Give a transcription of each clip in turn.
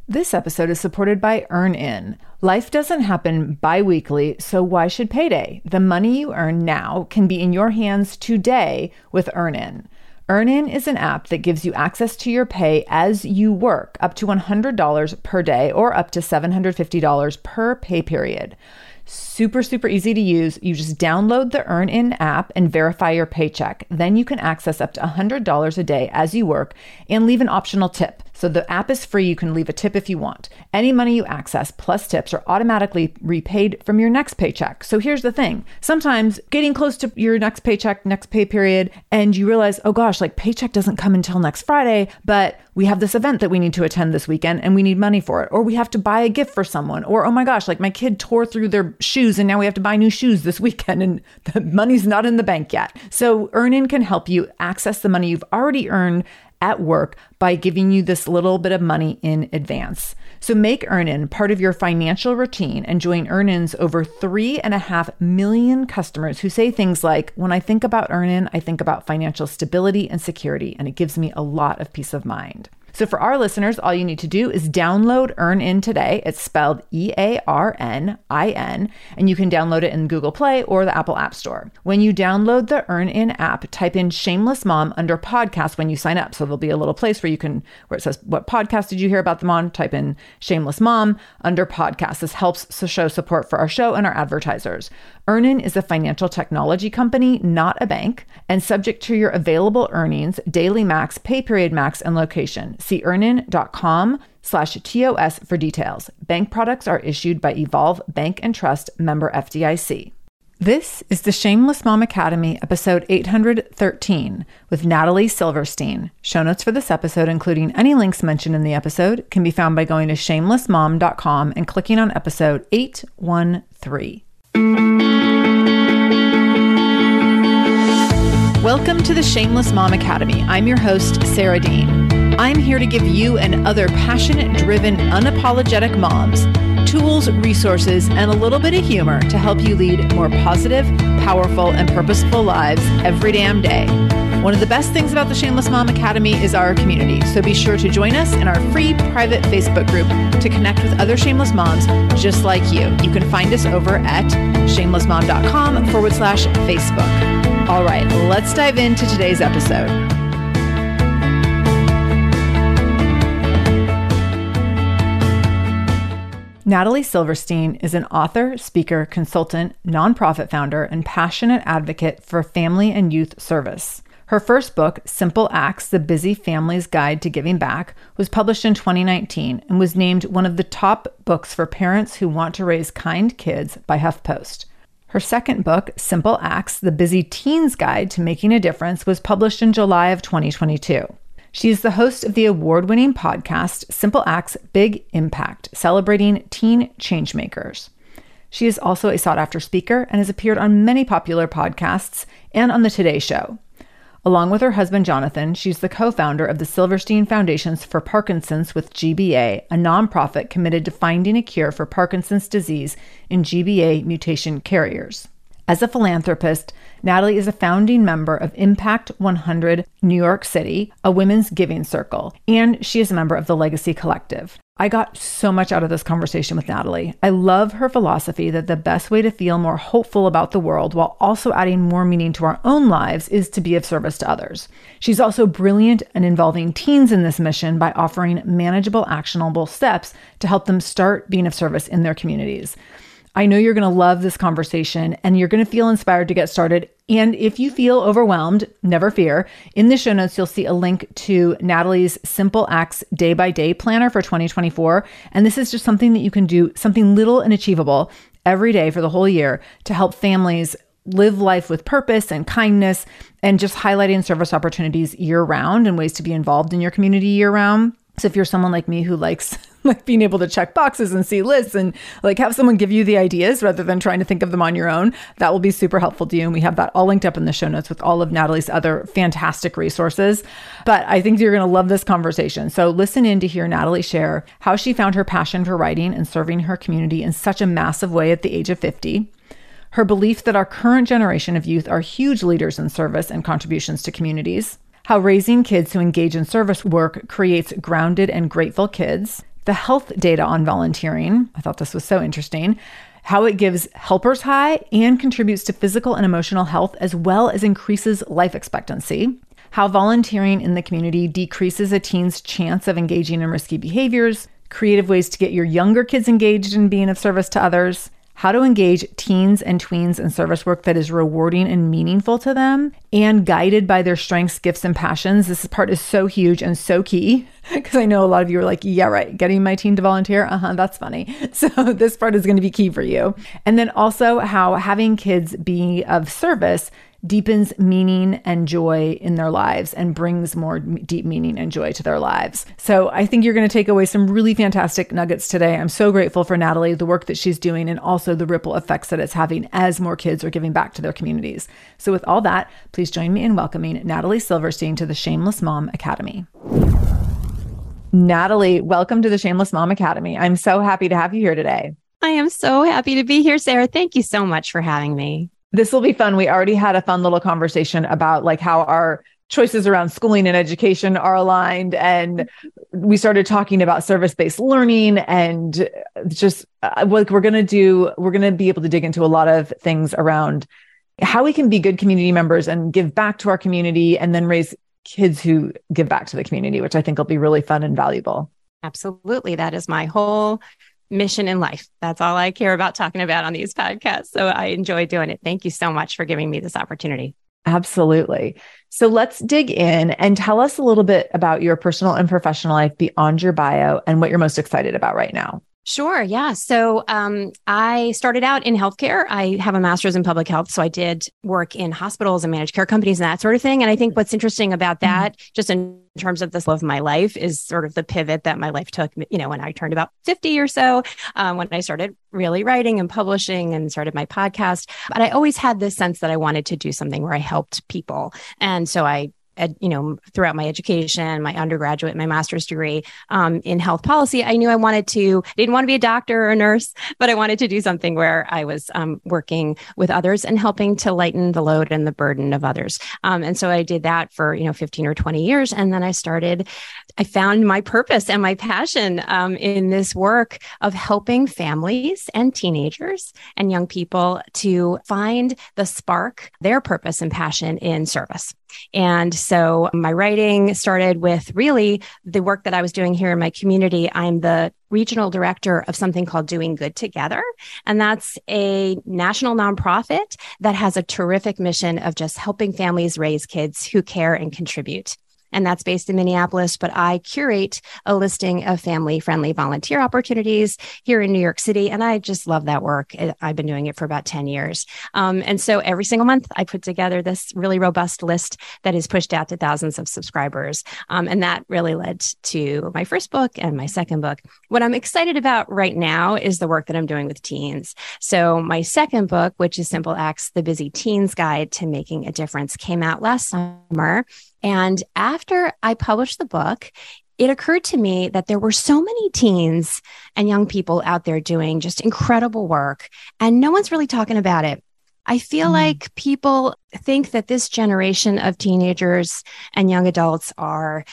This episode is supported by EarnIn. Life doesn't happen bi-weekly, so why should payday? The money you earn now can be in your hands today with EarnIn. EarnIn is an app that gives you access to your pay as you work, up to $100 per day or up to $750 per pay period. Super easy to use. You just download the EarnIn app and verify your paycheck. Then you can access up to $100 a day as you work and leave an optional tip. So the app is free. You can leave a tip if you want. Any money you access plus tips are automatically repaid from your next paycheck. So here's the thing. Sometimes getting close to your next paycheck, next pay period, and you realize, oh gosh, like paycheck doesn't come until next Friday, but we have this event that we need to attend this weekend and we need money for it. Or we have to buy a gift for someone. Or, oh my gosh, like my kid tore through their shoes and now we have to buy new shoes this weekend and the money's not in the bank yet. So EarnIn can help you access the money you've already earned at work by giving you this little bit of money in advance. So make EarnIn part of your financial routine and join EarnIn's over 3.5 million customers who say things like, when I think about EarnIn, I think about financial stability and security, and it gives me a lot of peace of mind. So for our listeners, all you need to do is download EarnIn today. It's spelled EarnIn, and you can download it in Google Play or the Apple App Store. When you download the EarnIn app, type in Shameless Mom under podcast when you sign up. So there'll be a little place where it says, what podcast did you hear about them on? Type in Shameless Mom under podcast. This helps to show support for our show and our advertisers. EarnIn is a financial technology company, not a bank, and subject to your available earnings, daily max, pay period max, and location. See earnin.com/TOS for details. Bank products are issued by Evolve Bank and Trust, member FDIC. This is the Shameless Mom Academy, episode 813, with Natalie Silverstein. Show notes for this episode, including any links mentioned in the episode, can be found by going to shamelessmom.com and clicking on episode 813. Welcome to the Shameless Mom Academy. I'm your host, Sarah Dean. I'm here to give you and other passionate, driven, unapologetic moms tools, resources, and a little bit of humor to help you lead more positive, powerful, and purposeful lives every damn day. One of the best things about the Shameless Mom Academy is our community, so be sure to join us in our free private Facebook group to connect with other shameless moms just like you. You can find us over at shamelessmom.com/Facebook. All right, let's dive into today's episode. Natalie Silverstein is an author, speaker, consultant, nonprofit founder, and passionate advocate for family and youth service. Her first book, Simple Acts: The Busy Family's Guide to Giving Back, was published in 2019 and was named one of the top books for parents who want to raise kind kids by HuffPost. Her second book, Simple Acts: The Busy Teen's Guide to Making a Difference, was published in July of 2022. She is the host of the award-winning podcast, Simple Acts, Big Impact, celebrating teen changemakers. She is also a sought-after speaker and has appeared on many popular podcasts and on The Today Show. Along with her husband, Jonathan, she's the co-founder of the Silverstein Foundations for Parkinson's with GBA, a nonprofit committed to finding a cure for Parkinson's disease in GBA mutation carriers. As a philanthropist, Natalie is a founding member of Impact 100 New York City, a women's giving circle, and she is a member of the Legacy Collective. I got so much out of this conversation with Natalie. I love her philosophy that the best way to feel more hopeful about the world while also adding more meaning to our own lives is to be of service to others. She's also brilliant in involving teens in this mission by offering manageable, actionable steps to help them start being of service in their communities. I know you're going to love this conversation and you're going to feel inspired to get started. And if you feel overwhelmed, never fear. In the show notes, you'll see a link to Natalie's Simple Acts day-by-day planner for 2024. And this is just something that you can do, something little and achievable every day for the whole year to help families live life with purpose and kindness, and just highlighting service opportunities year-round and ways to be involved in your community year-round. So if you're someone like me who likes being able to check boxes and see lists and have someone give you the ideas rather than trying to think of them on your own, that will be super helpful to you. And we have that all linked up in the show notes with all of Natalie's other fantastic resources. But I think you're going to love this conversation. So listen in to hear Natalie share how she found her passion for writing and serving her community in such a massive way at the age of 50. Her belief that our current generation of youth are huge leaders in service and contributions to communities. How raising kids who engage in service work creates grounded and grateful kids. the health data on volunteering. I thought this was so interesting. How it gives helpers high and contributes to physical and emotional health, as well as increases life expectancy. How volunteering in the community decreases a teen's chance of engaging in risky behaviors. Creative ways to get your younger kids engaged in being of service to others. How to engage teens and tweens in service work that is rewarding and meaningful to them and guided by their strengths, gifts, and passions. This part is so huge and so key because I know a lot of you are like, yeah, right, getting my teen to volunteer. That's funny. So this part is going to be key for you. And then also how having kids be of service deepens meaning and joy in their lives and brings more deep meaning and joy to their lives. So I think you're going to take away some really fantastic nuggets today. I'm so grateful for Natalie, the work that she's doing, and also the ripple effects that it's having as more kids are giving back to their communities. So with all that, please join me in welcoming Natalie Silverstein to the Shameless Mom Academy. Natalie, welcome to the Shameless Mom Academy. I'm so happy to have you here today. I am so happy to be here, Sarah. Thank you so much for having me. This will be fun. We already had a fun little conversation about like how our choices around schooling and education are aligned. And we started talking about service-based learning and just what we're going to be able to dig into a lot of things around how we can be good community members and give back to our community and then raise kids who give back to the community, which I think will be really fun and valuable. Absolutely. That is my whole mission in life. That's all I care about talking about on these podcasts. So I enjoy doing it. Thank you so much for giving me this opportunity. Absolutely. So let's dig in and tell us a little bit about your personal and professional life beyond your bio and what you're most excited about right now. Sure. Yeah. So I started out in healthcare. I have a master's in public health. So I did work in hospitals and managed care companies and that sort of thing. And I think what's interesting about that, just in terms of this love of my life, is sort of the pivot that my life took, when I turned about 50 or so, when I started really writing and publishing and started my podcast. But I always had this sense that I wanted to do something where I helped people. And so throughout my education, my undergraduate, my master's degree in health policy, I knew I didn't want to be a doctor or a nurse, but I wanted to do something where I was working with others and helping to lighten the load and the burden of others. And so I did that for, 15 or 20 years. And then I found my purpose and my passion in this work of helping families and teenagers and young people to find the spark, their purpose and passion in service. And so my writing started with really the work that I was doing here in my community. I'm the regional director of something called Doing Good Together. And that's a national nonprofit that has a terrific mission of just helping families raise kids who care and contribute. And that's based in Minneapolis, but I curate a listing of family-friendly volunteer opportunities here in New York City. And I just love that work. I've been doing it for about 10 years. And so every single month, I put together this really robust list that is pushed out to thousands of subscribers. And that really led to my first book and my second book. What I'm excited about right now is the work that I'm doing with teens. So my second book, which is Simple Acts, The Busy Teen's Guide to Making a Difference, came out last summer. And after I published the book, it occurred to me that there were so many teens and young people out there doing just incredible work, and no one's really talking about it. I feel like people think that this generation of teenagers and young adults are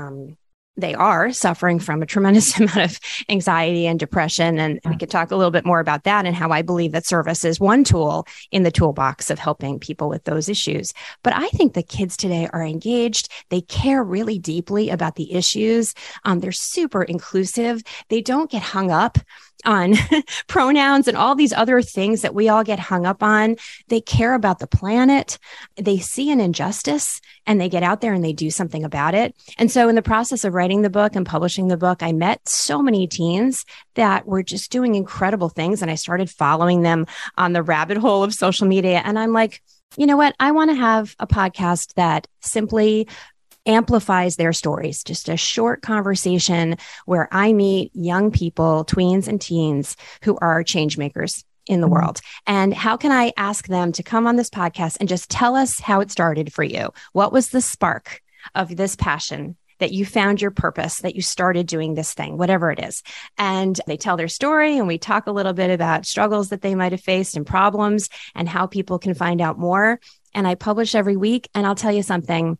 suffering from a tremendous amount of anxiety and depression. And we could talk a little bit more about that and how I believe that service is one tool in the toolbox of helping people with those issues. But I think the kids today are engaged. They care really deeply about the issues. They're super inclusive. They don't get hung up on pronouns and all these other things that we all get hung up on. They care about the planet. They see an injustice and they get out there and they do something about it. And so in the process of writing the book and publishing the book, I met so many teens that were just doing incredible things. And I started following them on the rabbit hole of social media. And I'm like, you know what? I want to have a podcast that simply amplifies their stories, just a short conversation where I meet young people, tweens and teens who are change makers in the world. And how can I ask them to come on this podcast and just tell us how it started for you? What was the spark of this passion that you found your purpose, that you started doing this thing, whatever it is? And they tell their story and we talk a little bit about struggles that they might have faced and problems and how people can find out more. And I publish every week. And I'll tell you something,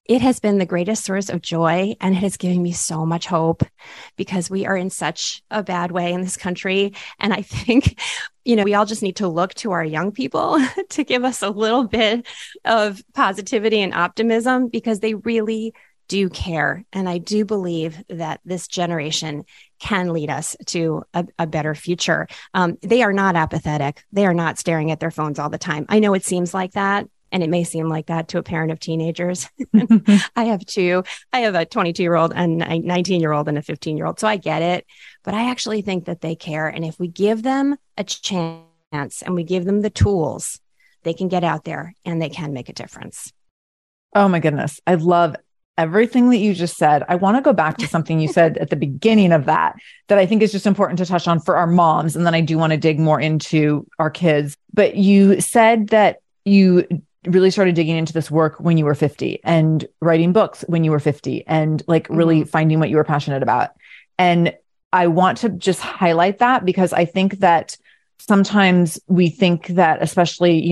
It has been the greatest source of joy, and it has given me so much hope because we are in such a bad way in this country. And I think, we all just need to look to our young people to give us a little bit of positivity and optimism because they really do care. And I do believe that this generation can lead us to a better future. They are not apathetic. They are not staring at their phones all the time. I know it seems like that. And it may seem like that to a parent of teenagers. I have two. I have a 22-year-old and a 19-year-old and a 15-year-old. So I get it. But I actually think that they care. And if we give them a chance and we give them the tools, they can get out there and they can make a difference. Oh my goodness. I love everything that you just said. I want to go back to something you said at the beginning of that I think is just important to touch on for our moms. And then I do want to dig more into our kids. But you said that you really started digging into this work when you were 50 and writing books when you were 50 and like really finding what you were passionate about. And I want to just highlight that because I think that sometimes we think that, especially,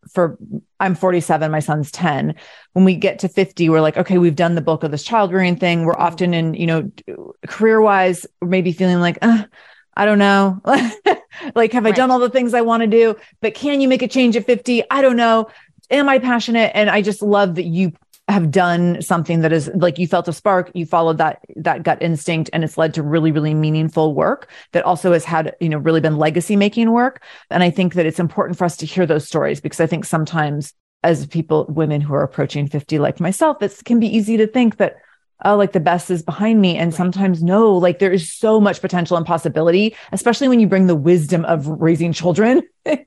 I'm 47, my son's 10. When we get to 50, we're like, okay, we've done the bulk of this child rearing thing. We're often in, career wise, maybe feeling like, I don't know, like, have I done all the things I want to do, but can you make a change at 50? I don't know. Am I passionate? And I just love that you have done something that is like, you felt a spark, you followed that gut instinct, and it's led to really, really meaningful work that also has had, really been legacy making work. And I think that it's important for us to hear those stories because I think sometimes as women who are approaching 50, like myself, it can be easy to think that, oh, like the best is behind me. And sometimes no, like there is so much potential and possibility, especially when you bring the wisdom of raising children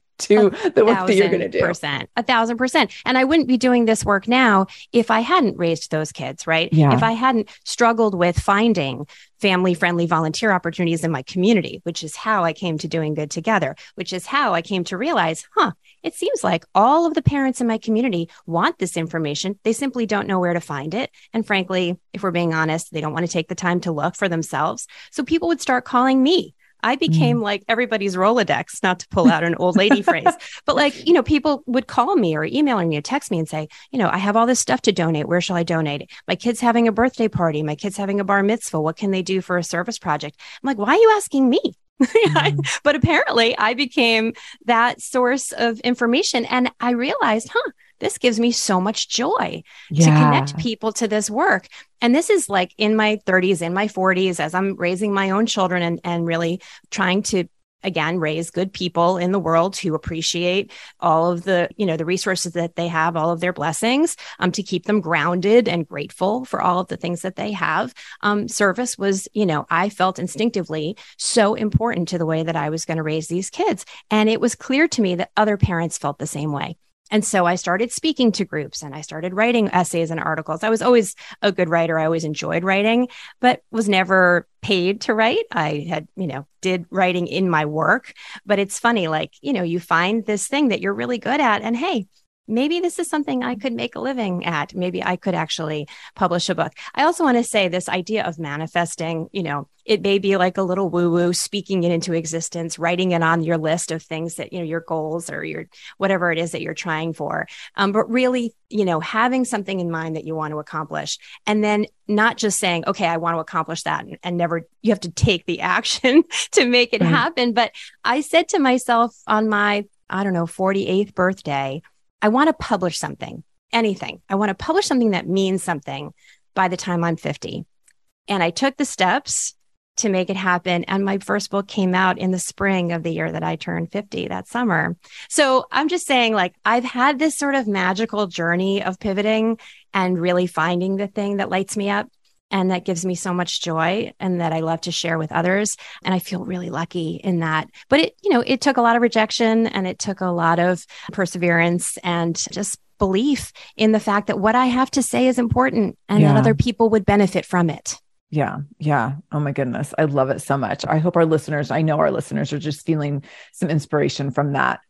to the work that you're going to do. 1,000%. And I wouldn't be doing this work now if I hadn't raised those kids, right? Yeah. If I hadn't struggled with finding family-friendly volunteer opportunities in my community, which is how I came to Doing Good Together, which is how I came to realize, it seems like all of the parents in my community want this information. They simply don't know where to find it. And frankly, if we're being honest, they don't want to take the time to look for themselves. So people would start calling me. I became like everybody's Rolodex, not to pull out an old lady phrase, but like, people would call me or email me or text me and say, I have all this stuff to donate. Where shall I donate it? My kid's having a birthday party. My kid's having a bar mitzvah. What can they do for a service project? I'm like, why are you asking me? But apparently I became that source of information. And I realized, this gives me so much joy to connect people to this work. And this is like in my 30s, in my 40s, as I'm raising my own children and really trying to, again, raise good people in the world who appreciate all of the, the resources that they have, all of their blessings, to keep them grounded and grateful for all of the things that they have. Service was, I felt instinctively so important to the way that I was going to raise these kids. And it was clear to me that other parents felt the same way. And so I started speaking to groups and I started writing essays and articles. I was always a good writer. I always enjoyed writing, but was never paid to write. I had, did writing in my work, but it's funny, like, you find this thing that you're really good at and hey, maybe this is something I could make a living at. Maybe I could actually publish a book. I also want to say this idea of manifesting, it may be like a little woo-woo, speaking it into existence, writing it on your list of things that, your goals or your whatever it is that you're trying for. But really, having something in mind that you want to accomplish and then not just saying, okay, I want to accomplish that and never, you have to take the action to make it happen. But I said to myself on my, 48th birthday, I want to publish something, anything. I want to publish something that means something by the time I'm 50. And I took the steps to make it happen. And my first book came out in the spring of the year that I turned 50 that summer. So I'm just saying, like, I've had this sort of magical journey of pivoting and really finding the thing that lights me up. And that gives me so much joy and that I love to share with others. And I feel really lucky in that. But it took a lot of rejection and it took a lot of perseverance and just belief in the fact that what I have to say is important and that other people would benefit from it. Yeah. Yeah. Oh my goodness. I love it so much. I know our listeners are just feeling some inspiration from that.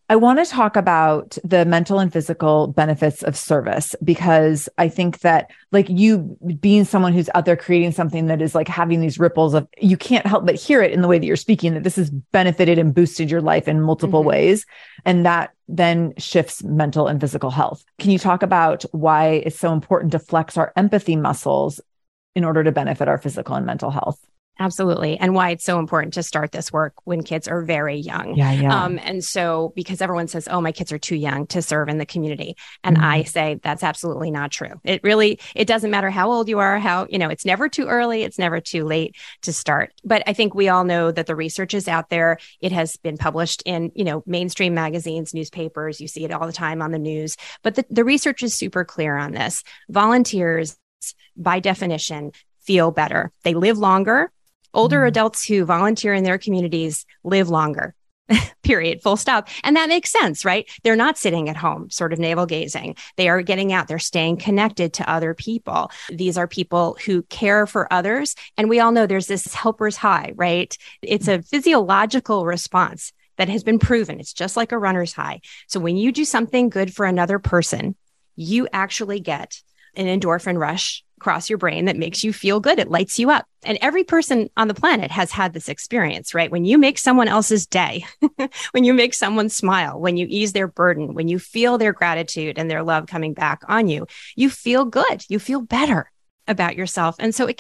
I want to talk about the mental and physical benefits of service, because I think that like you being someone who's out there creating something that is like having these ripples of, you can't help but hear it in the way that you're speaking, that this has benefited and boosted your life in multiple ways. And that then shifts mental and physical health. Can you talk about why it's so important to flex our empathy muscles in order to benefit our physical and mental health? Absolutely. And why it's so important to start this work when kids are very young. And so because everyone says, oh, my kids are too young to serve in the community. And I say that's absolutely not true. It doesn't matter how old you are, it's never too early. It's never too late to start. But I think we all know that the research is out there. It has been published in, mainstream magazines, newspapers. You see it all the time on the news. But the research is super clear on this. Volunteers, by definition, feel better. They live longer. Older adults who volunteer in their communities live longer, period, full stop. And that makes sense, right? They're not sitting at home, sort of navel gazing. They are getting out. They're staying connected to other people. These are people who care for others. And we all know there's this helper's high, right? It's a physiological response that has been proven. It's just like a runner's high. So when you do something good for another person, you actually get an endorphin rush across your brain that makes you feel good. It lights you up. And every person on the planet has had this experience, right? When you make someone else's day, when you make someone smile, when you ease their burden, when you feel their gratitude and their love coming back on you, you feel good. You feel better about yourself. And so we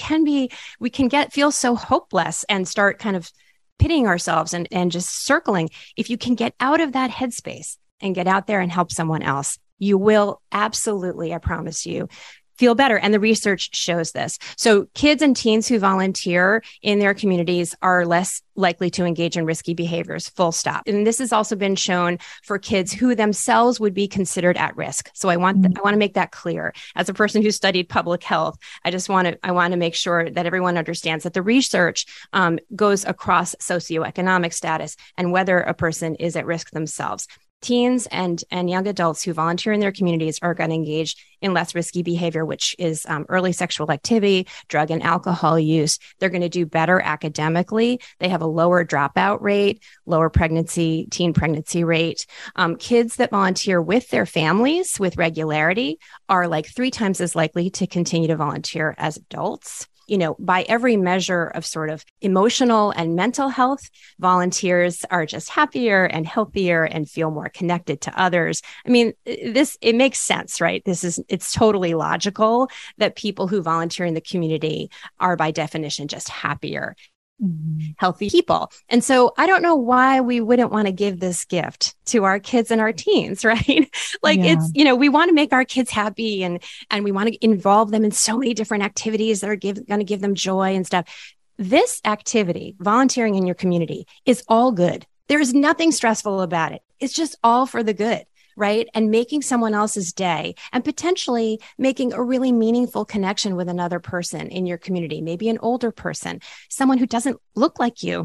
can feel so hopeless and start kind of pitting ourselves and just circling. If you can get out of that headspace and get out there and help someone else, you will absolutely, I promise you, feel better. And the research shows this. So kids and teens who volunteer in their communities are less likely to engage in risky behaviors, full stop. And this has also been shown for kids who themselves would be considered at risk. So I want to make that clear. As a person who studied public health, I want to make sure that everyone understands that the research goes across socioeconomic status and whether a person is at risk themselves. Teens and young adults who volunteer in their communities are going to engage in less risky behavior, which is early sexual activity, drug and alcohol use. They're going to do better academically. They have a lower dropout rate, lower teen pregnancy rate. Kids that volunteer with their families with regularity are like 3 times as likely to continue to volunteer as adults. By every measure of sort of emotional and mental health, volunteers are just happier and healthier and feel more connected to others. I mean, it makes sense, right? It's totally logical that people who volunteer in the community are by definition just happier, healthy people. And so I don't know why we wouldn't want to give this gift to our kids and our teens, right? It's, we want to make our kids happy and we want to involve them in so many different activities that are going to give them joy and stuff. This activity, volunteering in your community, is all good. There is nothing stressful about it. It's just all for the good. Right? And making someone else's day and potentially making a really meaningful connection with another person in your community, maybe an older person, someone who doesn't look like you.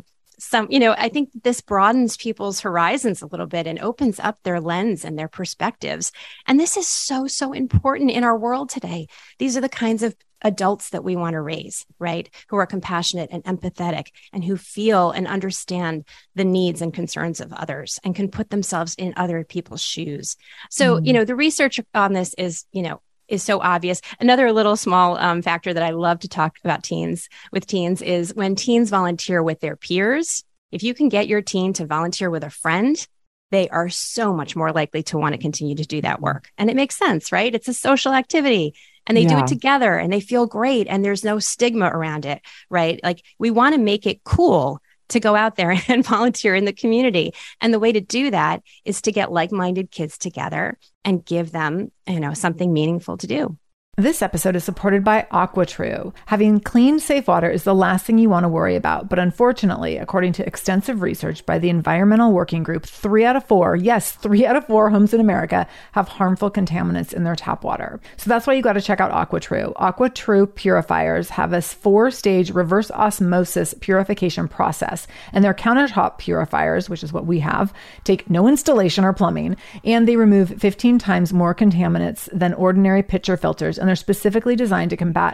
I think this broadens people's horizons a little bit and opens up their lens and their perspectives. And this is so, so important in our world today. These are the kinds of adults that we want to raise, right? Who are compassionate and empathetic and who feel and understand the needs and concerns of others and can put themselves in other people's shoes. So, the research on this is so obvious. Another little small factor that I love to talk about with teens is when teens volunteer with their peers. If you can get your teen to volunteer with a friend, they are so much more likely to want to continue to do that work. And it makes sense, right? It's a social activity. And they do it together and they feel great and there's no stigma around it, right? Like we want to make it cool to go out there and volunteer in the community. And the way to do that is to get like-minded kids together and give them, something meaningful to do. This episode is supported by AquaTrue. Having clean, safe water is the last thing you want to worry about. But unfortunately, according to extensive research by the Environmental Working Group, 3 out of 4 homes in America have harmful contaminants in their tap water. So that's why you got to check out AquaTrue. AquaTrue purifiers have a 4-stage reverse osmosis purification process. And their countertop purifiers, which is what we have, take no installation or plumbing, and they remove 15 times more contaminants than ordinary pitcher filters. And they're specifically designed to combat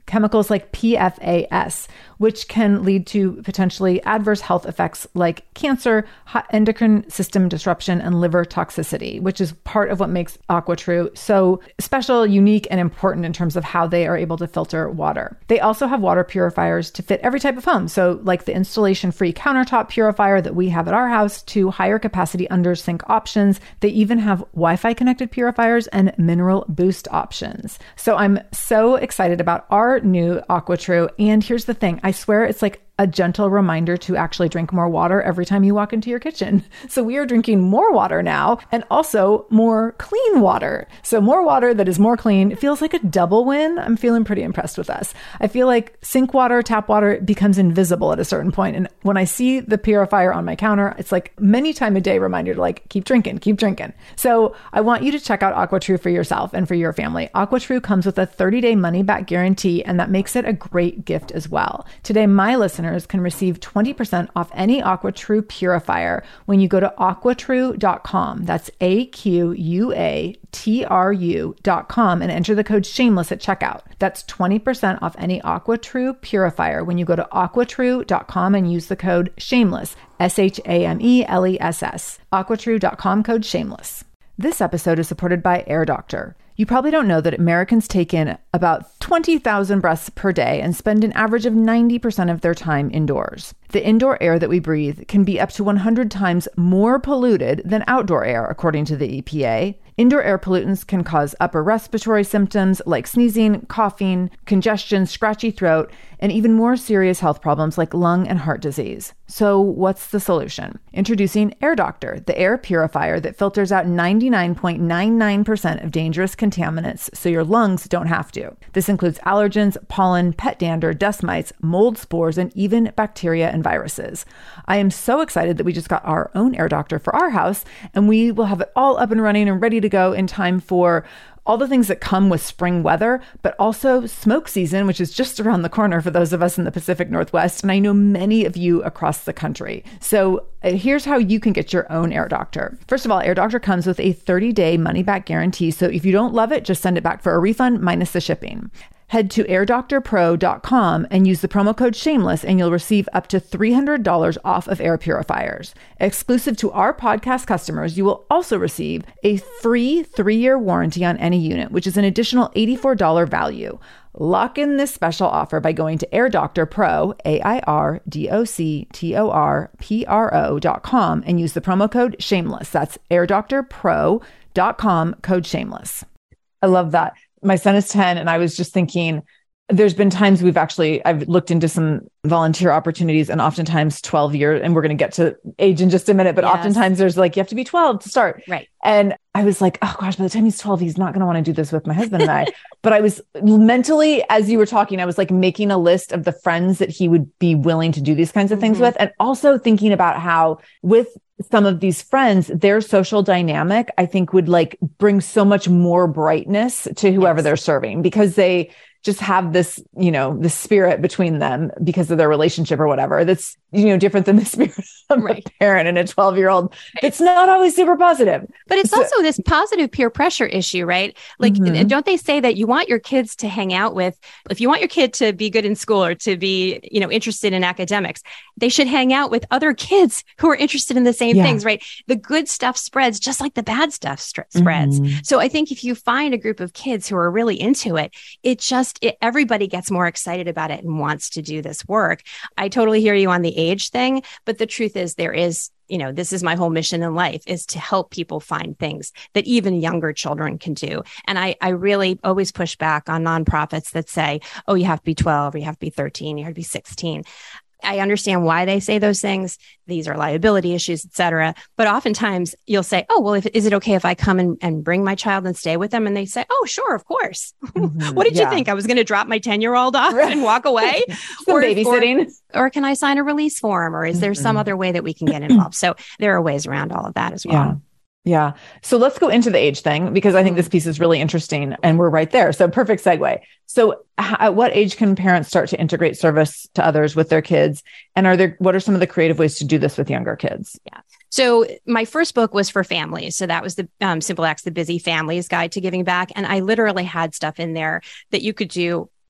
chemicals like PFAS, which can lead to potentially adverse health effects like cancer, endocrine system disruption, and liver toxicity, which is part of what makes AquaTrue so special, unique, and important in terms of how they are able to filter water. They also have water purifiers to fit every type of home. So like the installation-free countertop purifier that we have at our house to higher capacity under sink options. They even have Wi-Fi connected purifiers and mineral boost options. So I'm so excited about our new AquaTrue. And here's the thing, I swear it's like a gentle reminder to actually drink more water every time you walk into your kitchen. So we are drinking more water now and also more clean water. So more water that is more clean. It feels like a double win. I'm feeling pretty impressed with us. I feel like sink water, tap water becomes invisible at a certain point. And when I see the purifier on my counter, it's like many times a day reminder to like, keep drinking, keep drinking. So I want you to check out AquaTrue for yourself and for your family. AquaTrue comes with a 30-day money-back guarantee, and that makes it a great gift as well. Today, my listeners can receive 20% off any AquaTrue purifier when you go to aquatrue.com. That's AQUATRU.com and enter the code shameless at checkout. That's 20% off any AquaTrue purifier when you go to aquatrue.com and use the code shameless, SHAMELESS. aquatrue.com code shameless. This episode is supported by Air Doctor. You probably don't know that Americans take in about 20,000 breaths per day and spend an average of 90% of their time indoors. The indoor air that we breathe can be up to 100 times more polluted than outdoor air, according to the EPA. Indoor air pollutants can cause upper respiratory symptoms like sneezing, coughing, congestion, scratchy throat, and even more serious health problems like lung and heart disease. So what's the solution? Introducing Air Doctor, the air purifier that filters out 99.99% of dangerous contaminants so your lungs don't have to. This includes allergens, pollen, pet dander, dust mites, mold spores, and even bacteria and viruses. I am so excited that we just got our own Air Doctor for our house, and we will have it all up and running and ready to go in time for all the things that come with spring weather, but also smoke season, which is just around the corner for those of us in the Pacific Northwest. And I know many of you across the country. So here's how you can get your own Air Doctor. First of all, Air Doctor comes with a 30-day money-back guarantee. So if you don't love it, just send it back for a refund minus the shipping. Head to airdoctorpro.com and use the promo code shameless, and you'll receive up to $300 off of air purifiers. Exclusive to our podcast customers, you will also receive a free 3-year warranty on any unit, which is an additional $84 value. Lock in this special offer by going to airdoctorpro, airdoctorpro.com, and use the promo code shameless. That's airdoctorpro.com, code shameless. I love that. My son is 10, and I was just thinking, there's been times I've looked into some volunteer opportunities, and oftentimes 12 years, and we're going to get to age in just a minute, but yes, oftentimes there's like, you have to be 12 to start. Right. And I was like, oh gosh, by the time he's 12, he's not going to want to do this with my husband and I. But I was mentally, as you were talking, I was like making a list of the friends that he would be willing to do these kinds of things with. And also thinking about how with some of these friends, their social dynamic, I think would like bring so much more brightness to whoever they're serving, because they just have this, the spirit between them because of their relationship or whatever. That's, different than the spirit of a parent and a 12-year-old. It's not always super positive. But it's also this positive peer pressure issue, right? Like, don't they say that you want your kids to hang out with, if you want your kid to be good in school or to be, interested in academics, they should hang out with other kids who are interested in the same things, right? The good stuff spreads just like the bad stuff spreads. So I think if you find a group of kids who are really into it, everybody gets more excited about it and wants to do this work. I totally hear you on the age thing, but the truth is this is my whole mission in life, is to help people find things that even younger children can do. And I really always push back on nonprofits that say, oh, you have to be 12 or you have to be 13, you have to be 16. I understand why they say those things. These are liability issues, et cetera. But oftentimes you'll say, oh, well, is it okay if I come and bring my child and stay with them? And they say, oh, sure, of course. What did you think? I was going to drop my 10-year-old off and walk away? or babysitting? Or can I sign a release form? Or is there some other way that we can get involved? So there are ways around all of that as well. Yeah. So let's go into the age thing, because I think this piece is really interesting and we're right there. So perfect segue. So at what age can parents start to integrate service to others with their kids? And what are some of the creative ways to do this with younger kids? Yeah. So my first book was for families. So that was the Simple Acts, the Busy Family's Guide to Giving Back. And I literally had stuff in there that you could do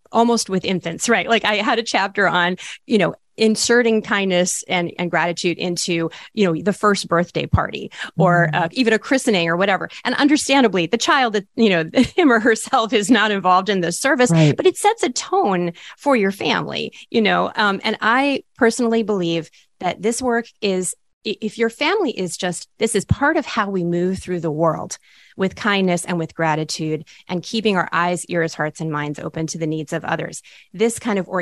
almost with infants, right? Like I had a chapter on, inserting kindness and gratitude into, the first birthday party or even a christening or whatever. And understandably, the child, him or herself is not involved in the service, right. but it sets a tone for your family, and I personally believe that this work is, if your family is this is part of how we move through the world with kindness and with gratitude and keeping our eyes, ears, hearts, and minds open to the needs of others. This kind of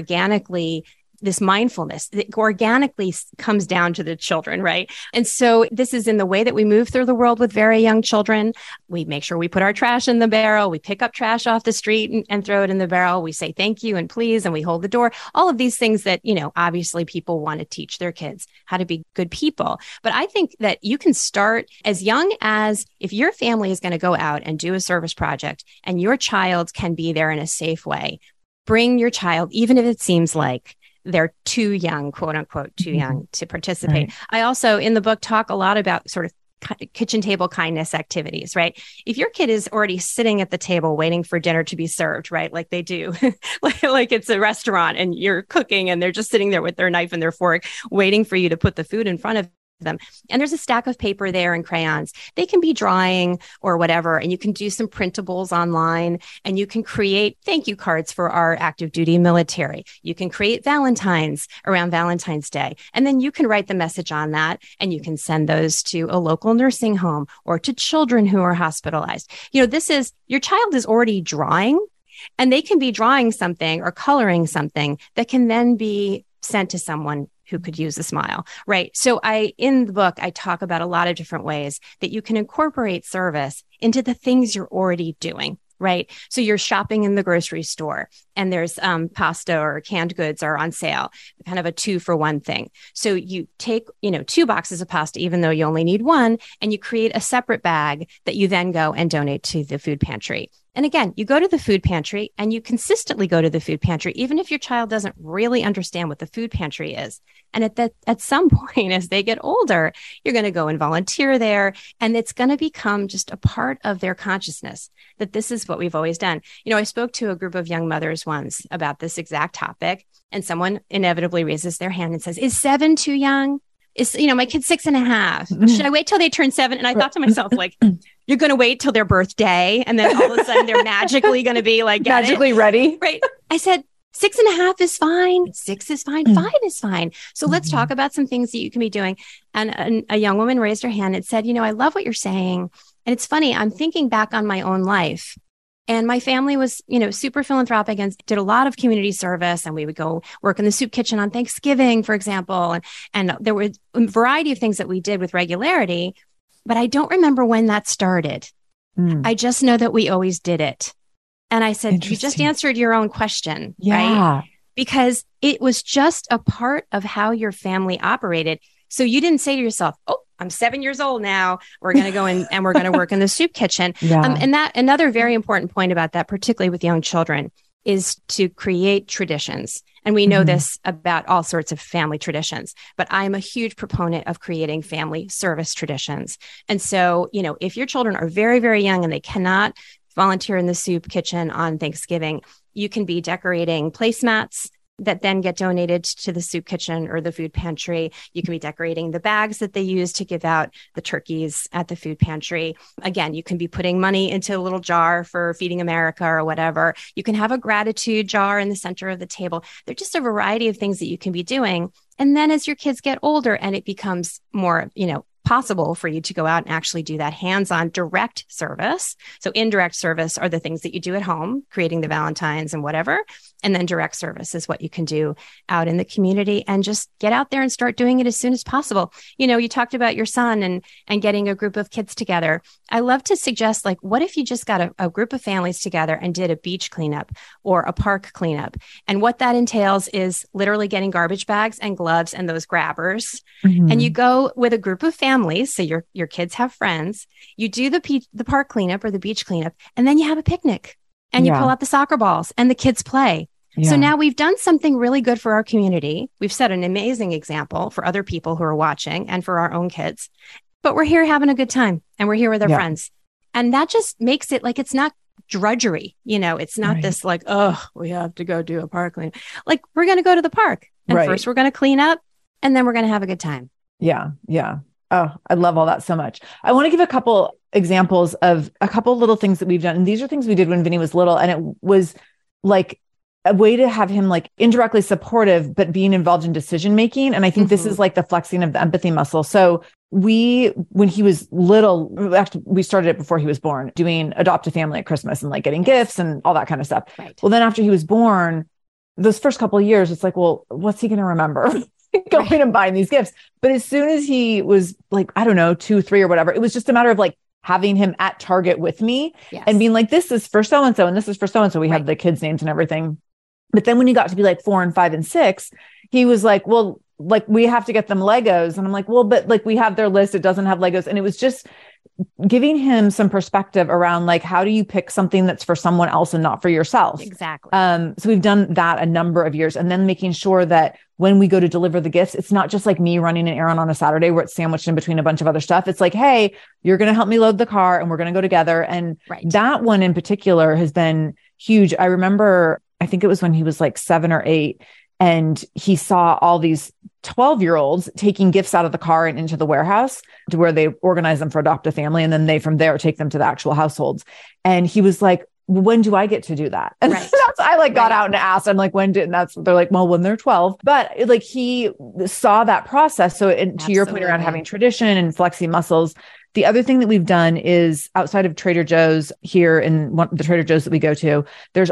this mindfulness that organically comes down to the children, right? And so this is in the way that we move through the world with very young children. We make sure we put our trash in the barrel. We pick up trash off the street and throw it in the barrel. We say thank you and please, and we hold the door. All of these things that, obviously people want to teach their kids how to be good people. But I think that you can start as young as, if your family is going to go out and do a service project and your child can be there in a safe way, bring your child, even if it seems like they're too young, quote unquote, too young to participate. Right. I also, in the book, talk a lot about sort of kitchen table kindness activities, right? If your kid is already sitting at the table waiting for dinner to be served, right? Like they do, like it's a restaurant and you're cooking and they're just sitting there with their knife and their fork waiting for you to put the food in front of them. And there's a stack of paper there and crayons. They can be drawing or whatever. And you can do some printables online and you can create thank you cards for our active duty military. You can create Valentines around Valentine's Day. And then you can write the message on that and you can send those to a local nursing home or to children who are hospitalized. Your child is already drawing and they can be drawing something or coloring something that can then be sent to someone who could use a smile, right? So in the book, I talk about a lot of different ways that you can incorporate service into the things you're already doing, right? So you're shopping in the grocery store and there's pasta or canned goods are on sale, kind of a 2-for-1 thing. So you take, 2 boxes of pasta, even though you only need 1, and you create a separate bag that you then go and donate to the food pantry. And again, you go to the food pantry and you consistently go to the food pantry, even if your child doesn't really understand what the food pantry is. And at some point, as they get older, you're going to go and volunteer there. And it's going to become just a part of their consciousness that this is what we've always done. I spoke to a group of young mothers once about this exact topic, and someone inevitably raises their hand and says, "Is 7 too young? My kid's 6.5. Should I wait till they turn 7?" And I thought to myself, like, you're going to wait till their birthday and then all of a sudden they're magically going to be like, magically ready. Right. I said, 6.5 is fine. 6 is fine. 5 is fine. So let's talk about some things that you can be doing. And a young woman raised her hand and said, I love what you're saying. And it's funny, I'm thinking back on my own life. And my family was, super philanthropic and did a lot of community service. And we would go work in the soup kitchen on Thanksgiving, for example. And there were a variety of things that we did with regularity, but I don't remember when that started. I just know that we always did it. And I said, you just answered your own question, right? Because it was just a part of how your family operated. So you didn't say to yourself, "Oh, I'm 7 years old now. We're going to go in and we're going to work in the soup kitchen." And that another very important point about that, particularly with young children, is to create traditions. And we know this about all sorts of family traditions, but I'm a huge proponent of creating family service traditions. And so, if your children are very, very young and they cannot volunteer in the soup kitchen on Thanksgiving, you can be decorating placemats that then get donated to the soup kitchen or the food pantry. You can be decorating the bags that they use to give out the turkeys at the food pantry. Again, you can be putting money into a little jar for Feeding America or whatever. You can have a gratitude jar in the center of the table. There's just a variety of things that you can be doing. And then as your kids get older and it becomes more, possible for you to go out and actually do that hands-on direct service. So indirect service are the things that you do at home, creating the Valentines and whatever. And then direct service is what you can do out in the community and just get out there and start doing it as soon as possible. You talked about your son and getting a group of kids together. I love to suggest, like, what if you just got a group of families together and did a beach cleanup or a park cleanup? And what that entails is literally getting garbage bags and gloves and those grabbers. And you go with a group of families. So your kids have friends. You do the park cleanup or the beach cleanup, and then you have a picnic and you pull out the soccer balls and the kids play. So now we've done something really good for our community. We've set an amazing example for other people who are watching and for our own kids, but we're here having a good time and we're here with our friends. And that just makes it like, it's not drudgery. It's not this like, oh, we have to go do a park clean. Like, we're going to go to the park and first we're going to clean up and then we're going to have a good time. Yeah. Yeah. Oh, I love all that so much. I want to give a couple examples of a couple little things that we've done. And these are things we did when Vinny was little. And it was like a way to have him like indirectly supportive, but being involved in decision making. And I think this is like the flexing of the empathy muscle. So when he was little, actually, we started it before he was born, doing adopt a family at Christmas and like getting gifts and all that kind of stuff. Right. Well, then after he was born, those first couple of years, it's like, well, what's he going to remember? Going and buying these gifts. But as soon as he was like, I don't know, 2, 3 or whatever, it was just a matter of like having him at Target with me and being like, this is for so-and-so and this is for so-and-so. We have the kids' names and everything. But then when he got to be like 4 and 5 and 6, he was like, well, like we have to get them Legos. And I'm like, well, but like we have their list. It doesn't have Legos. And it was just giving him some perspective around like, how do you pick something that's for someone else and not for yourself? Exactly. So we've done that a number of years, and then making sure that when we go to deliver the gifts, it's not just like me running an errand on a Saturday where it's sandwiched in between a bunch of other stuff. It's like, hey, you're going to help me load the car and we're going to go together. And that one in particular has been huge. I remember, I think it was when he was like 7 or 8, and he saw all these 12-year-olds taking gifts out of the car and into the warehouse to where they organize them for adopt a family. And then they from there take them to the actual households. And he was like, when do I get to do that? And I like got out and asked, I'm like, they're like, well, when they're 12, but like he saw that process. So to your point around having tradition and flexing muscles, the other thing that we've done is outside of Trader Joe's here in the Trader Joe's that we go to, there's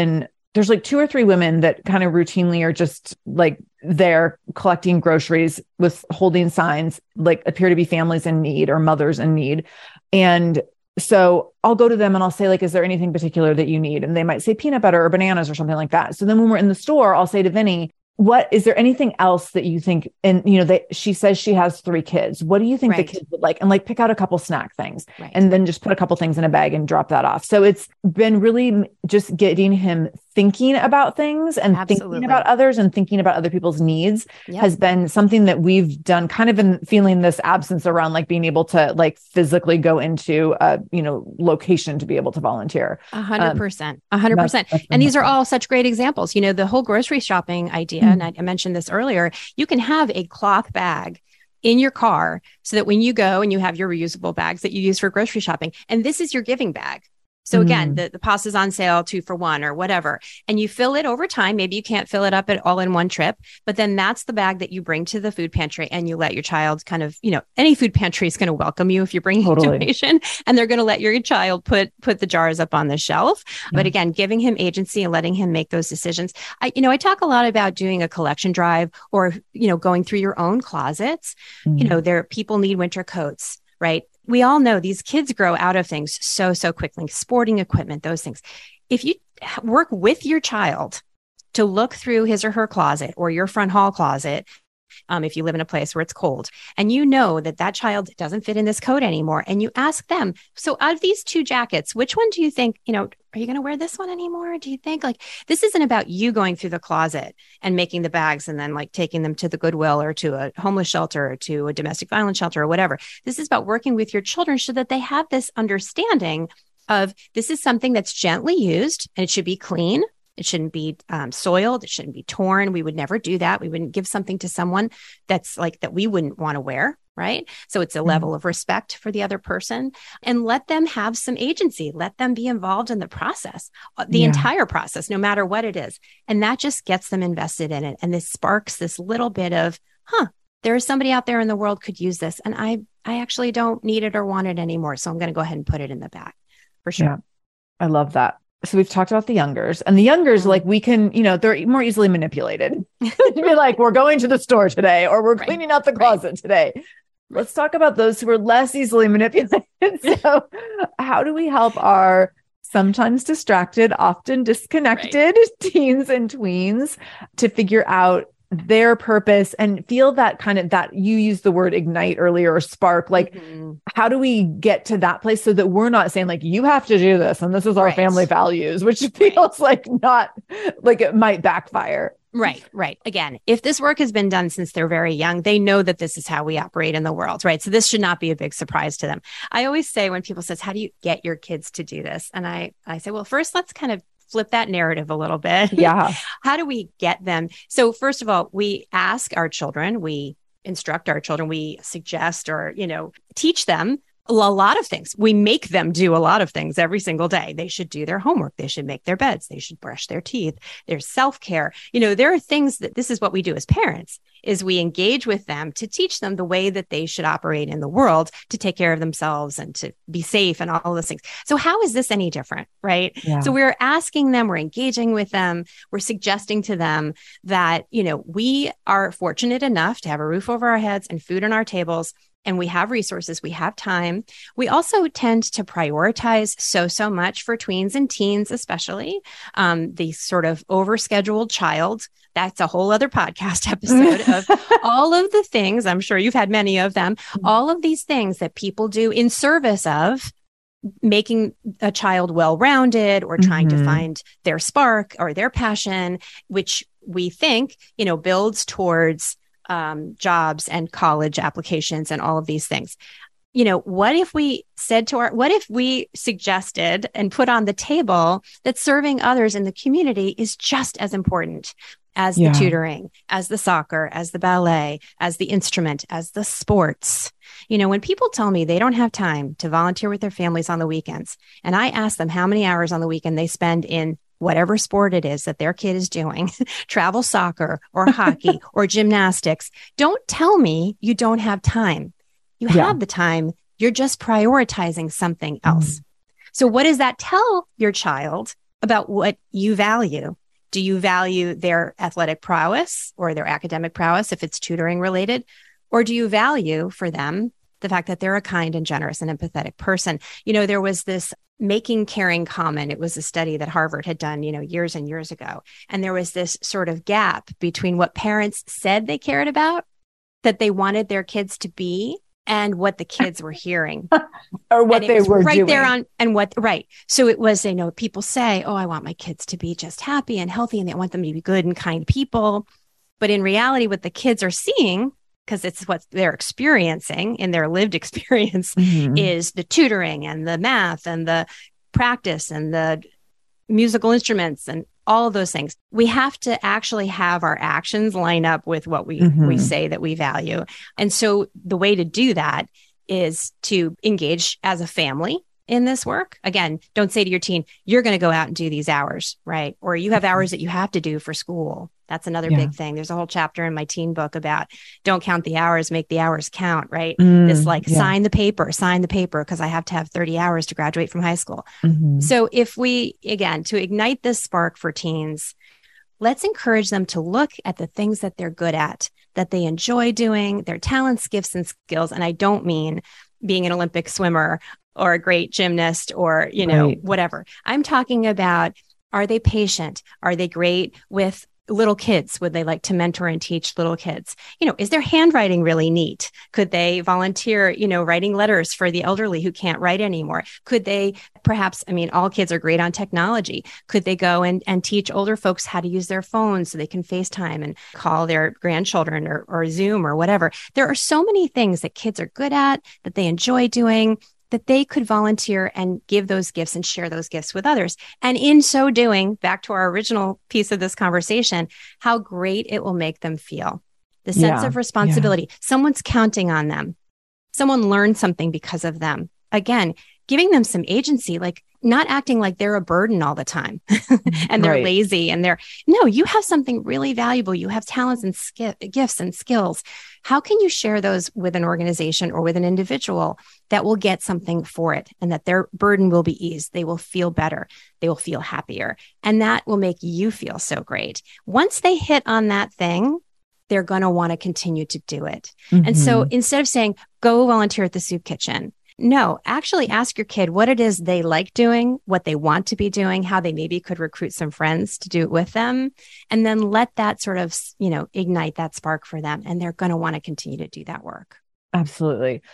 like 2 or 3 women that kind of routinely are just like there collecting groceries with holding signs, like appear to be families in need or mothers in need. And so I'll go to them and I'll say like, is there anything particular that you need? And they might say peanut butter or bananas or something like that. So then when we're in the store, I'll say to Vinny, is there anything else that you think, and she says she has 3 kids. What do you think the kids would like? And like pick out a couple snack things and then just put a couple things in a bag and drop that off. So it's been really just getting him thinking about things and thinking about others and thinking about other people's needs has been something that we've done, kind of in feeling this absence around like being able to like physically go into a, location to be able to volunteer. 100%. 100%. And these are all such great examples. The whole grocery shopping idea, and I mentioned this earlier, you can have a cloth bag in your car so that when you go and you have your reusable bags that you use for grocery shopping, and this is your giving bag. So again, the pasta's on sale 2 for 1 or whatever, and you fill it over time. Maybe you can't fill it up all in one trip, but then that's the bag that you bring to the food pantry and you let your child kind of, any food pantry is going to welcome you if you're bringing a donation, and they're going to let your child put the jars up on the shelf. But again, giving him agency and letting him make those decisions. I talk a lot about doing a collection drive or, going through your own closets. People need winter coats, right? We all know these kids grow out of things so quickly, sporting equipment, those things. If you work with your child to look through his or her closet or your front hall closet, if you live in a place where it's cold and that child doesn't fit in this coat anymore, and you ask them, so out of these 2 jackets, which one do you think, are you going to wear this one anymore? Do you think like this isn't about you going through the closet and making the bags and then like taking them to the Goodwill or to a homeless shelter or to a domestic violence shelter or whatever. This is about working with your children so that they have this understanding of this is something that's gently used and it should be clean. It shouldn't be soiled. It shouldn't be torn. We would never do that. We wouldn't give something to someone that's like that we wouldn't want to wear. Right. So it's a level of respect for the other person, and let them have some agency. Let them be involved in the process, the entire process, no matter what it is. And that just gets them invested in it. And this sparks this little bit of, there is somebody out there in the world could use this. And I actually don't need it or want it anymore. So I'm going to go ahead and put it in the bag for sure. Yeah. I love that. So we've talked about the youngers, and the youngers, like we can, they're more easily manipulated. You'd be like, we're going to the store today, or we're cleaning out the closet today. Let's talk about those who are less easily manipulated. So how do we help our sometimes distracted, often disconnected teens and tweens to figure out their purpose and feel that kind of, that you used the word ignite earlier, or spark, like how do we get to that place so that we're not saying like, you have to do this and this is our family values, which feels like not like it might backfire. Right, right. Again, if this work has been done since they're very young, they know that this is how we operate in the world, right? So this should not be a big surprise to them. I always say when people says, how do you get your kids to do this? And I say, well, first, let's kind of flip that narrative a little bit. Yeah. How do we get them? So first of all, we ask our children, we instruct our children, we suggest or, teach them a lot of things. We make them do a lot of things every single day. They should do their homework. They should make their beds. They should brush their teeth. There's self-care. There are things that this is what we do as parents is we engage with them to teach them the way that they should operate in the world to take care of themselves and to be safe and all of those things. So how is this any different, right? Yeah. So we're asking them, we're engaging with them, we're suggesting to them that, we are fortunate enough to have a roof over our heads and food on our tables. And we have resources, we have time. We also tend to prioritize so much for tweens and teens, especially the sort of overscheduled child. That's a whole other podcast episode of all of the things, I'm sure you've had many of them, all of these things that people do in service of making a child well-rounded or trying to find their spark or their passion, which we think, builds towards jobs and college applications and all of these things. What if we suggested and put on the table that serving others in the community is just as important as the tutoring, as the soccer, as the ballet, as the instrument, as the sports. When people tell me they don't have time to volunteer with their families on the weekends, and I ask them how many hours on the weekend they spend in whatever sport it is that their kid is doing, travel soccer or hockey or gymnastics, don't tell me you don't have time. You have the time. You're just prioritizing something else. So what does that tell your child about what you value? Do you value their athletic prowess or their academic prowess if it's tutoring related? Or do you value for them the fact that they're a kind and generous and empathetic person? There was this Making Caring Common. It was a study that Harvard had done, years and years ago. And there was this sort of gap between what parents said they cared about, that they wanted their kids to be, and what the kids were hearing. Or what they were right doing. there on, and what, right. So it was, people say, oh, I want my kids to be just happy and healthy, and I want them to be good and kind people. But in reality, what the kids are seeing, because it's what they're experiencing in their lived experience, is the tutoring and the math and the practice and the musical instruments and all of those things. We have to actually have our actions line up with what we say that we value. And so the way to do that is to engage as a family in this work. Again, don't say to your teen, you're going to go out and do these hours, right? Or you have hours that you have to do for school. That's another big thing. There's a whole chapter in my teen book about don't count the hours, make the hours count, right? Sign the paper, because I have to have 30 hours to graduate from high school. So if we, again, to ignite this spark for teens, let's encourage them to look at the things that they're good at, that they enjoy doing, their talents, gifts, and skills. And I don't mean being an Olympic swimmer or a great gymnast or, whatever. I'm talking about, are they patient? Are they great with little kids? Would they like to mentor and teach little kids? Is their handwriting really neat? Could they volunteer, writing letters for the elderly who can't write anymore? Could they perhaps, all kids are great on technology. Could they go and teach older folks how to use their phones so they can FaceTime and call their grandchildren or Zoom or whatever? There are so many things that kids are good at, that they enjoy doing, that they could volunteer and give those gifts and share those gifts with others. And in so doing, back to our original piece of this conversation, how great it will make them feel. The sense of responsibility. Someone's counting on them. Someone learned something because of them. Again, giving them some agency, like not acting like they're a burden all the time and they're lazy and no, you have something really valuable. You have talents and gifts and skills. How can you share those with an organization or with an individual that will get something for it and that their burden will be eased? They will feel better. They will feel happier. And that will make you feel so great. Once they hit on that thing, they're going to want to continue to do it. And so instead of saying, go volunteer at the soup kitchen, no, actually ask your kid what it is they like doing, what they want to be doing, how they maybe could recruit some friends to do it with them. And then let that sort of, ignite that spark for them. And they're going to want to continue to do that work. Absolutely.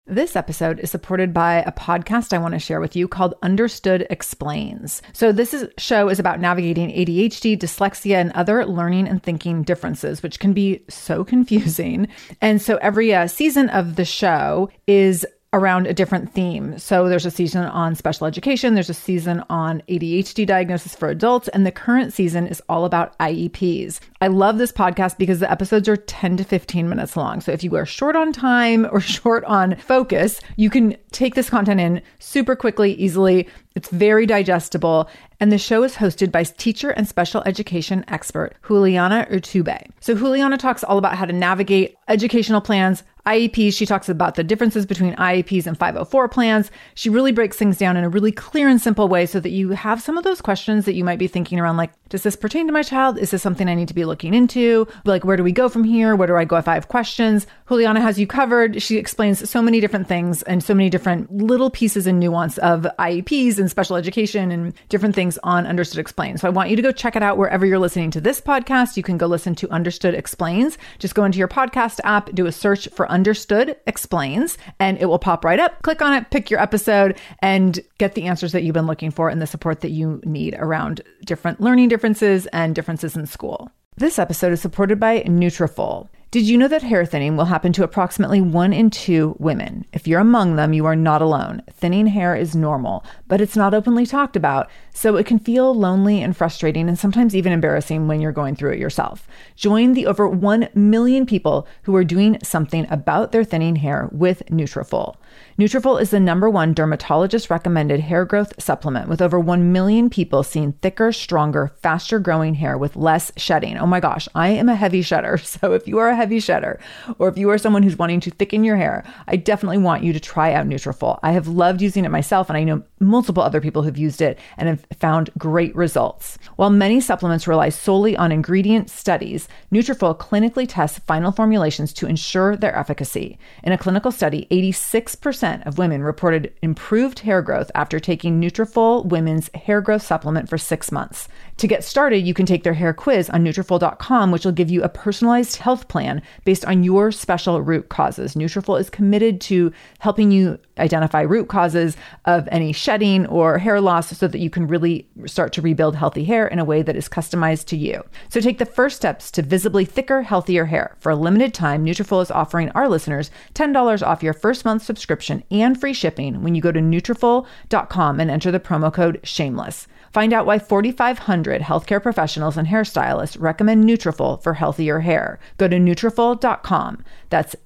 This episode is supported by a podcast I want to share with you called Understood Explains. So show is about navigating ADHD, dyslexia, and other learning and thinking differences, which can be so confusing. And so every season of the show is around a different theme. So there's a season on special education, there's a season on ADHD diagnosis for adults, and the current season is all about IEPs. I love this podcast because the episodes are 10 to 15 minutes long. So if you are short on time or short on focus, you can take this content in super quickly, easily. It's very digestible. And the show is hosted by teacher and special education expert Juliana Urtubey. So Juliana talks all about how to navigate educational plans, IEPs. She talks about the differences between IEPs and 504 plans. She really breaks things down in a really clear and simple way so that you have some of those questions that you might be thinking around, like, does this pertain to my child? Is this something I need to be looking into? Like, where do we go from here? Where do I go if I have questions? Juliana has you covered. She explains so many different things and so many different little pieces and nuance of IEPs and special education and different things on Understood Explains. So I want you to go check it out wherever you're listening to this podcast. You can go listen to Understood Explains. Just go into your podcast app, do a search for Understood Explains, and it will pop right up. Click on it, pick your episode, and get the answers that you've been looking for and the support that you need around different learning differences and differences in school. This episode is supported by Nutrafol. Did you know that hair thinning will happen to approximately 1 in 2 women? If you're among them, you are not alone. Thinning hair is normal, but it's not openly talked about, so it can feel lonely and frustrating and sometimes even embarrassing when you're going through it yourself. Join the over 1 million people who are doing something about their thinning hair with Nutrafol. Nutrafol is the #1 dermatologist recommended hair growth supplement, with over 1 million people seeing thicker, stronger, faster growing hair with less shedding. Oh my gosh, I am a heavy shedder. So if you are a heavy shedder, or if you are someone who's wanting to thicken your hair, I definitely want you to try out Nutrafol. I have loved using it myself, and I know multiple other people who've used it and have found great results. While many supplements rely solely on ingredient studies, Nutrafol clinically tests final formulations to ensure their efficacy. In a clinical study, 86% of women reported improved hair growth after taking Nutrafol Women's Hair Growth Supplement for 6 months. To get started, you can take their hair quiz on Nutrafol.com, which will give you a personalized health plan based on your special root causes. Nutrafol is committed to helping you identify root causes of any shedding or hair loss so that you can really start to rebuild healthy hair in a way that is customized to you. So take the first steps to visibly thicker, healthier hair. For a limited time, Nutrafol is offering our listeners $10 off your first month subscription and free shipping when you go to Nutrafol.com and enter the promo code SHAMELESS. Find out why 4,500 healthcare professionals and hairstylists recommend Nutrafol for healthier hair. Go to Nutrafol.com. That's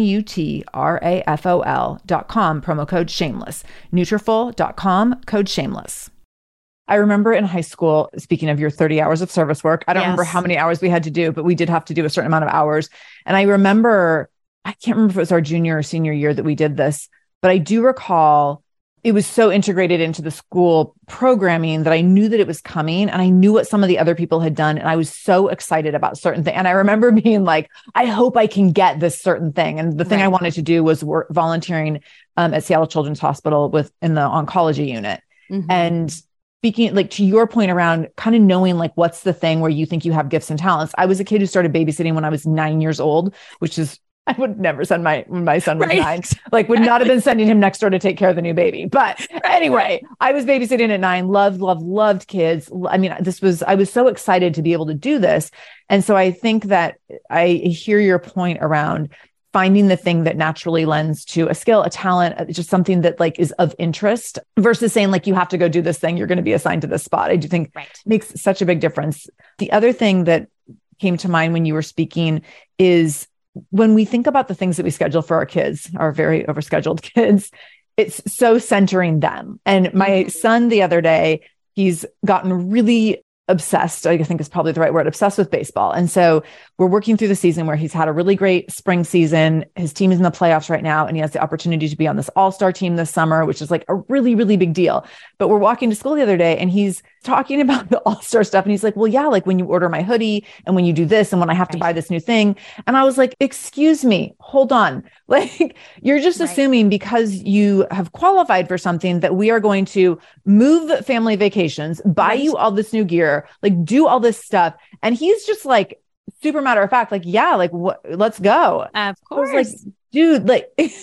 Nutrafol.com, promo code SHAMELESS. Nutrafol.com, code SHAMELESS. I remember in high school, speaking of your 30 hours of service work, I don't remember how many hours we had to do, but we did have to do a certain amount of hours. And I remember, I can't remember if it was our junior or senior year that we did this, but I do recall it was so integrated into the school programming that I knew that it was coming, and I knew what some of the other people had done. And I was so excited about certain things. And I remember being like, I hope I can get this certain thing. And the thing I wanted to do was volunteering at Seattle Children's Hospital in the oncology unit. Mm-hmm. And speaking, like, to your point around kind of knowing, like, what's the thing where you think you have gifts and talents. I was a kid who started babysitting when I was 9 years old, which is, I would never send when my son was 9, like, would not have been sending him next door to take care of the new baby. But anyway, I was babysitting at 9, loved kids. I mean, I was so excited to be able to do this. And so I think that I hear your point around finding the thing that naturally lends to a skill, a talent, just something that, like, is of interest, versus saying, like, you have to go do this thing, you're going to be assigned to this spot. I do think makes such a big difference. The other thing that came to mind when you were speaking is, when we think about the things that we schedule for our kids, our very overscheduled kids, it's so centering them. And my son the other day, he's gotten really obsessed, I think is probably the right word, obsessed with baseball. And so we're working through the season where he's had a really great spring season. His team is in the playoffs right now, and he has the opportunity to be on this all-star team this summer, which is like a really, really big deal. But we're walking to school the other day, and he's talking about the all-star stuff. And he's like, well, yeah, like when you order my hoodie and when you do this and when I have to buy this new thing. And I was like, excuse me, hold on. Like, you're just assuming because you have qualified for something that we are going to move family vacations, buy you all this new gear, like do all this stuff. And he's just like, super matter of fact, like, yeah, like, let's go. Of course. I was like, dude, like,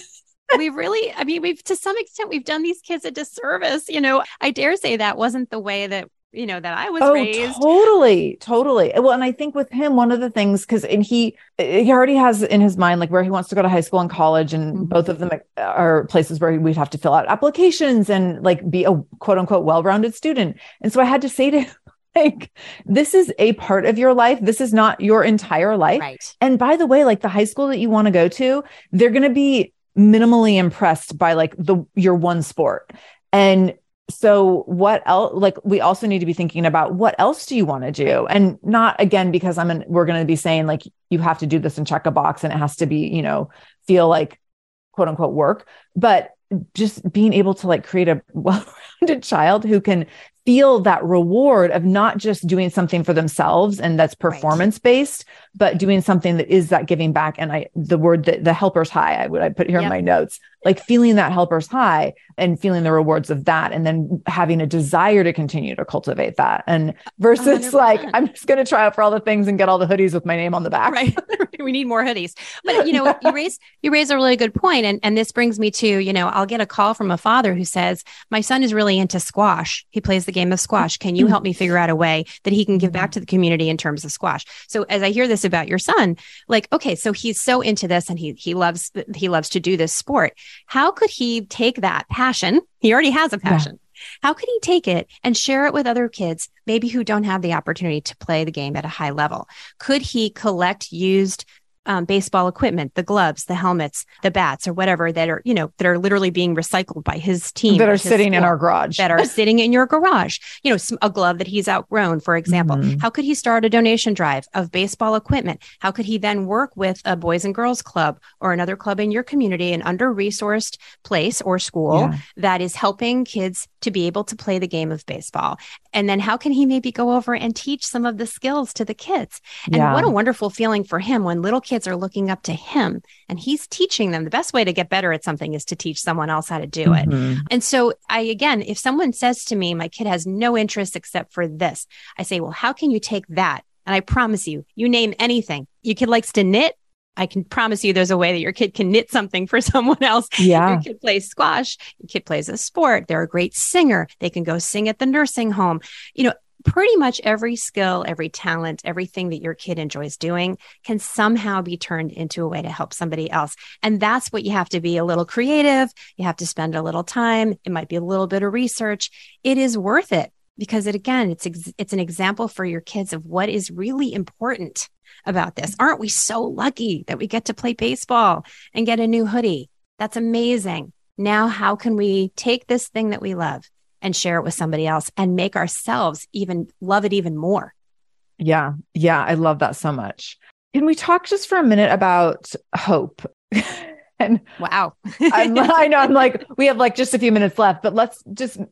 we really, I mean, we've, to some extent, we've done these kids a disservice. I dare say that wasn't the way that, that I was raised. Totally. Totally. Well, and I think with him, one of the things, and he already has in his mind, like where he wants to go to high school and college, and both of them are places where we'd have to fill out applications and like be a quote unquote well-rounded student. And so I had to say to him, like, this is a part of your life. This is not your entire life. Right. And by the way, like the high school that you want to go to, they're going to be minimally impressed by like your one sport. And so what else, like we also need to be thinking about what else do you want to do? And not again, because we're going to be saying like, you have to do this and check a box and it has to be, feel like quote unquote work, but just being able to like create a well-rounded child who can feel that reward of not just doing something for themselves and that's performance based, but doing something that is that giving back. And the word that the helper's high, I put here in my notes, like feeling that helper's high and feeling the rewards of that. And then having a desire to continue to cultivate that. And versus 100%. Like, I'm just going to try out for all the things and get all the hoodies with my name on the back. Right. We need more hoodies. But, you raise a really good point. And this brings me to, I'll get a call from a father who says, my son is really into squash. He plays the game of squash. Can you help me figure out a way that he can give back to the community in terms of squash? So as I hear this about your son, like, okay, so he's so into this and he loves to do this sport. How could he take that passion? He already has a passion. Yeah. How could he take it and share it with other kids, maybe who don't have the opportunity to play the game at a high level? Could he collect used baseball equipment, the gloves, the helmets, the bats, or whatever that are literally being recycled by his team that are sitting in our garage, that are sitting in your garage, a glove that he's outgrown, for example. How could he start a donation drive of baseball equipment? How could he then work with a Boys and Girls Club or another club in your community, an under-resourced place or school that is helping kids to be able to play the game of baseball? And then how can he maybe go over and teach some of the skills to the kids? And what a wonderful feeling for him when little kids are looking up to him and he's teaching them. The best way to get better at something is to teach someone else how to do it. And so if someone says to me, my kid has no interest except for this, I say, well, how can you take that? And I promise you name anything. Your kid likes to knit. I can promise you there's a way that your kid can knit something for someone else. Yeah. Your kid plays squash. Your kid plays a sport. They're a great singer. They can go sing at the nursing home. Pretty much every skill, every talent, everything that your kid enjoys doing can somehow be turned into a way to help somebody else. And that's what you have to be a little creative. You have to spend a little time. It might be a little bit of research. It is worth it because it's an example for your kids of what is really important about this. Aren't we so lucky that we get to play baseball and get a new hoodie? That's amazing. Now, how can we take this thing that we love and share it with somebody else and make ourselves even love it even more? Yeah. Yeah. I love that so much. Can we talk just for a minute about hope? And wow. I know I'm like, we have like just a few minutes left, but let's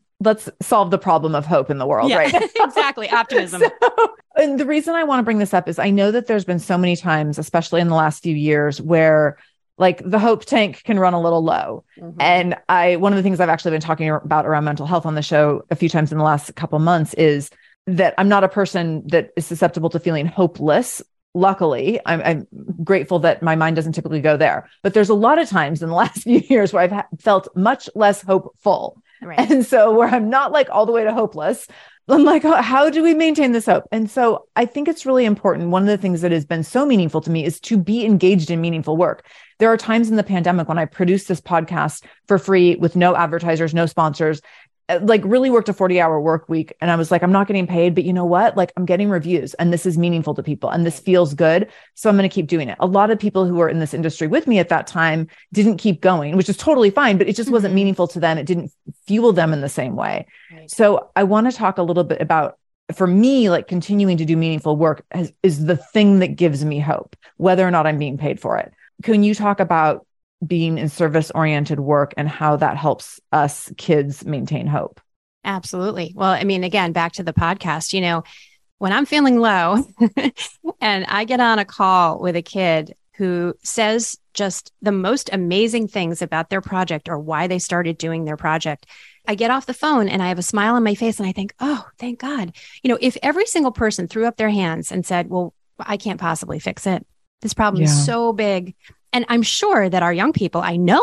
solve the problem of hope in the world, right? Exactly. Optimism. And the reason I want to bring this up is I know that there's been so many times, especially in the last few years, where like the hope tank can run a little low. And one of the things I've actually been talking about around mental health on the show a few times in the last couple months is that I'm not a person that is susceptible to feeling hopeless. Luckily, I'm grateful that my mind doesn't typically go there. But there's a lot of times in the last few years where I've felt much less hopeful. Right. And so where I'm not like all the way to hopeless, I'm like, oh, how do we maintain this hope? And so I think it's really important. One of the things that has been so meaningful to me is to be engaged in meaningful work. There are times in the pandemic when I produced this podcast for free with no advertisers, no sponsors, like really worked a 40-hour work week. And I was like, I'm not getting paid, but you know what? Like I'm getting reviews and this is meaningful to people and this feels good. So I'm going to keep doing it. A lot of people who were in this industry with me at that time didn't keep going, which is totally fine, but it just wasn't meaningful to them. It didn't fuel them in the same way. Right. So I want to talk a little bit about, for me, like continuing to do meaningful work is the thing that gives me hope, whether or not I'm being paid for it. Can you talk about being in service-oriented work and how that helps us kids maintain hope? Absolutely. Well, I mean, again, back to the podcast, when I'm feeling low and I get on a call with a kid who says just the most amazing things about their project or why they started doing their project, I get off the phone and I have a smile on my face and I think, oh, thank God. If every single person threw up their hands and said, well, I can't possibly fix it. This problem is so big. And I'm sure that our young people, I know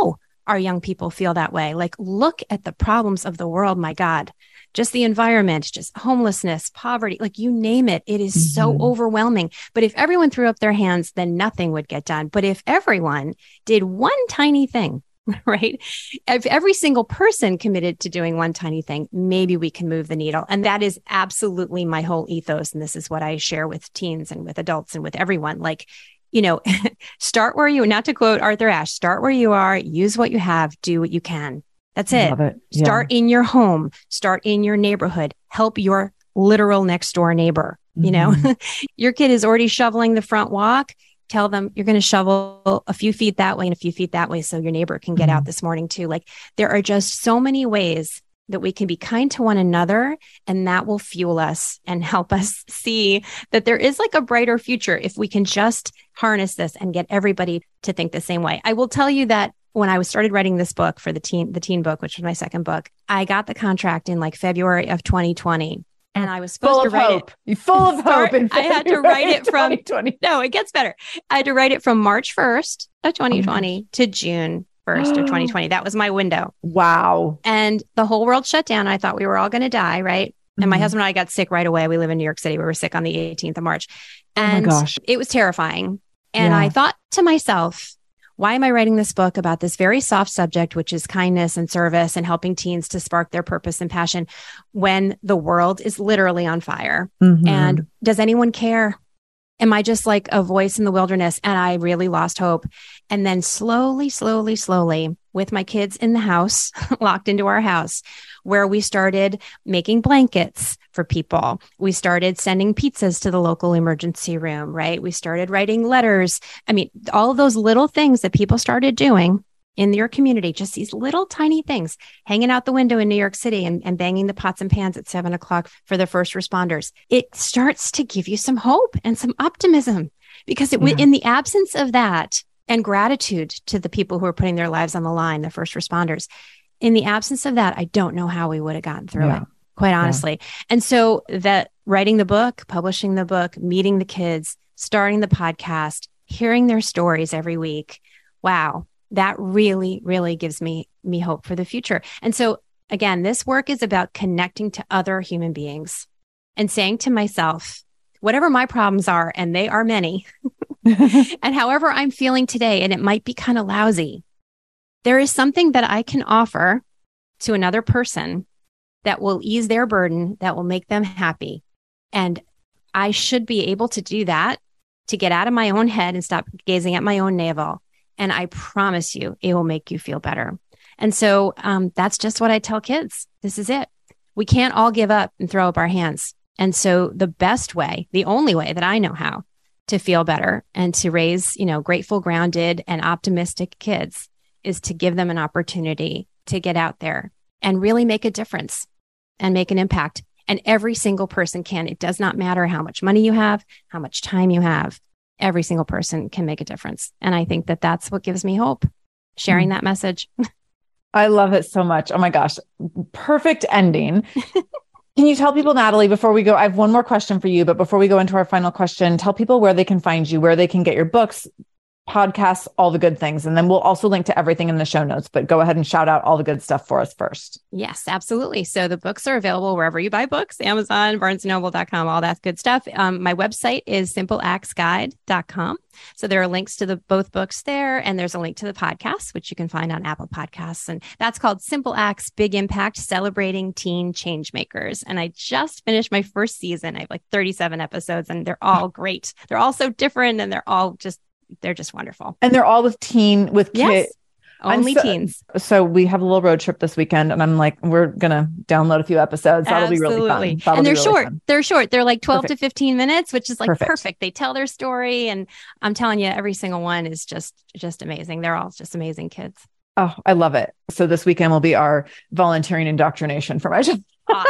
our young people feel that way. Like, look at the problems of the world. My God, just the environment, just homelessness, poverty, like you name it. It is so overwhelming. But if everyone threw up their hands, then nothing would get done. But if everyone did one tiny thing, right? If every single person committed to doing one tiny thing, maybe we can move the needle. And that is absolutely my whole ethos. And this is what I share with teens and with adults and with everyone. Like, start where you, not to quote Arthur Ashe, start where you are, use what you have, do what you can. That's it. Love it. Yeah. Start in your home, start in your neighborhood, help your literal next door neighbor. Your kid is already shoveling the front walk. Tell them you're going to shovel a few feet that way and a few feet that way so your neighbor can get out this morning too. Like, there are just so many ways that we can be kind to one another, and that will fuel us and help us see that there is like a brighter future if we can just harness this and get everybody to think the same way. I will tell you that when I started writing this book for the teen book, which was my second book, I got the contract in like February of 2020. And I was supposed to write it. You're full of hope. I had to write it from 2020. No, it gets better. I had to write it from March 1st of 2020 to June 1st of 2020. That was my window. Wow. And the whole world shut down. I thought we were all going to die, right? And my husband and I got sick right away. We live in New York City. We were sick on the 18th of March. And it was terrifying. And I thought to myself, why am I writing this book about this very soft subject, which is kindness and service and helping teens to spark their purpose and passion when the world is literally on fire? And does anyone care? Am I just like a voice in the wilderness? And I really lost hope. And then slowly, with my kids in the house, locked into our house, where we started making blankets for people. We started sending pizzas to the local emergency room, right? We started writing letters. I mean, all of those little things that people started doing in your community, just these little tiny things, hanging out the window in New York City and banging the pots and pans at 7:00 for the first responders. It starts to give you some hope and some optimism, because in the absence of that and gratitude to the people who are putting their lives on the line, the first responders, in the absence of that, I don't know how we would have gotten through it, quite honestly. And so that writing the book, publishing the book, meeting the kids, starting the podcast, hearing their stories every week, wow, that really, really gives me hope for the future. And so again, this work is about connecting to other human beings and saying to myself, whatever my problems are, and they are many, and however I'm feeling today, and it might be kind of lousy, there is something that I can offer to another person that will ease their burden, that will make them happy. And I should be able to do that, to get out of my own head and stop gazing at my own navel. And I promise you, it will make you feel better. And so that's just what I tell kids. This is it. We can't all give up and throw up our hands. And so the best way, the only way that I know how to feel better and to raise, grateful, grounded, and optimistic kids is to give them an opportunity to get out there and really make a difference and make an impact. And every single person can. It does not matter how much money you have, how much time you have. Every single person can make a difference. And I think that that's what gives me hope, sharing that message. I love it so much. Oh my gosh. Perfect ending. Can you tell people, Natalie, before we go, I have one more question for you, but before we go into our final question, tell people where they can find you, where they can get your books, podcasts, all the good things. And then we'll also link to everything in the show notes, but go ahead and shout out all the good stuff for us first. Yes, absolutely. So the books are available wherever you buy books, Amazon, BarnesandNoble.com, all that good stuff. My website is simpleactsguide.com. So there are links to both books there. And there's a link to the podcast, which you can find on Apple Podcasts. And that's called Simple Acts, Big Impact, Celebrating Teen Changemakers. And I just finished my first season. I have like 37 episodes and they're all great. They're all so different and they're just wonderful. And they're all with kids. Yes, only teens. So we have a little road trip this weekend and I'm like, we're going to download a few episodes. That'll be really fun. And they're short. They're short. They're like 12 to 15 minutes, which is like perfect. They tell their story. And I'm telling you, every single one is just amazing. They're all just amazing kids. Oh, I love it. So this weekend will be our volunteering indoctrination for my child. Awesome.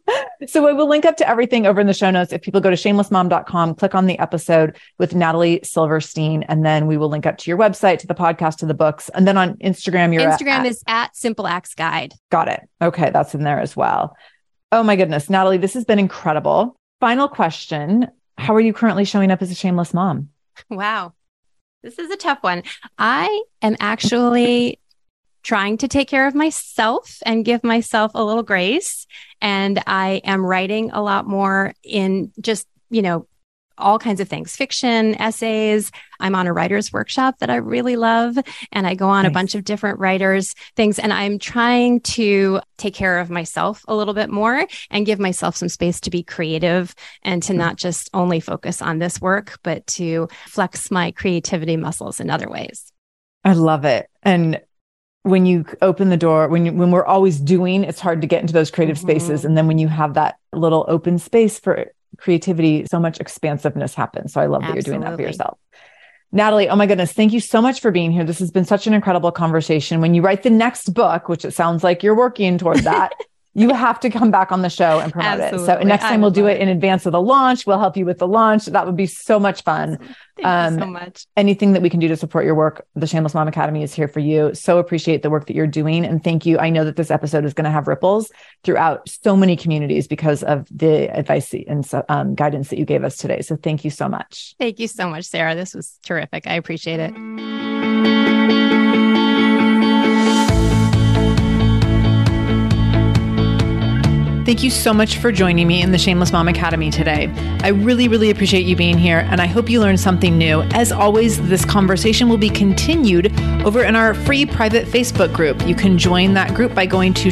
So we will link up to everything over in the show notes. If people go to shamelessmom.com, click on the episode with Natalie Silverstein, and then we will link up to your website, to the podcast, to the books. And then on Instagram, Instagram is at Simple Acts Guide. Got it. Okay. That's in there as well. Oh my goodness. Natalie, this has been incredible. Final question. How are you currently showing up as a shameless mom? Wow. This is a tough one. I am actually trying to take care of myself and give myself a little grace. And I am writing a lot more in just, all kinds of things, fiction, essays. I'm on a writer's workshop that I really love. And I go on a bunch of different writers' things. And I'm trying to take care of myself a little bit more and give myself some space to be creative and to not just only focus on this work, but to flex my creativity muscles in other ways. I love it. And when you open the door, when we're always doing, it's hard to get into those creative spaces. And then when you have that little open space for creativity, so much expansiveness happens. So I love that you're doing that for yourself. Natalie, oh my goodness, thank you so much for being here. This has been such an incredible conversation. When you write the next book, which it sounds like you're working toward that, you have to come back on the show and promote it. So next time we'll do it in advance of the launch. We'll help you with the launch. That would be so much fun. Thank you so much. Anything that we can do to support your work, the Shameless Mom Academy is here for you. So appreciate the work that you're doing. And thank you. I know that this episode is going to have ripples throughout so many communities because of the advice and guidance that you gave us today. So thank you so much. Thank you so much, Sarah. This was terrific. I appreciate it. Thank you so much for joining me in the Shameless Mom Academy today. I really, really appreciate you being here, and I hope you learned something new. As always, this conversation will be continued over in our free private Facebook group. You can join that group by going to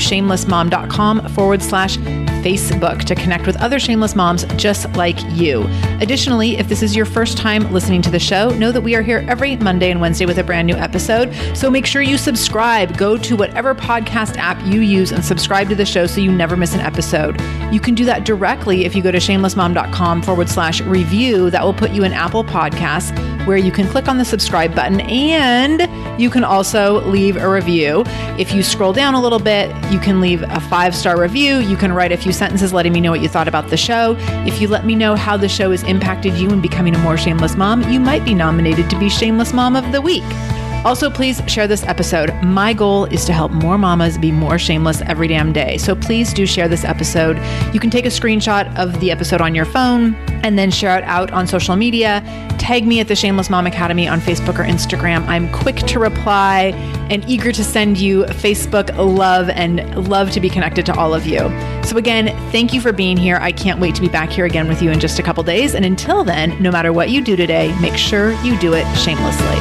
shamelessmom.com/Facebook to connect with other shameless moms just like you. Additionally, if this is your first time listening to the show, know that we are here every Monday and Wednesday with a brand new episode. So make sure you subscribe. Go to whatever podcast app you use and subscribe to the show so you never miss an episode. You can do that directly if you go to shamelessmom.com/review. That will put you in Apple Podcasts, where you can click on the subscribe button and you can also leave a review. If you scroll down a little bit, you can leave a 5-star review. You can write a few sentences letting me know what you thought about the show. If you let me know how the show has impacted you in becoming a more shameless mom, you might be nominated to be Shameless Mom of the Week. Also, please share this episode. My goal is to help more mamas be more shameless every damn day. So please do share this episode. You can take a screenshot of the episode on your phone and then share it out on social media. Tag me at the Shameless Mom Academy on Facebook or Instagram. I'm quick to reply and eager to send you Facebook love and love to be connected to all of you. So again, thank you for being here. I can't wait to be back here again with you in just a couple days. And until then, no matter what you do today, make sure you do it shamelessly.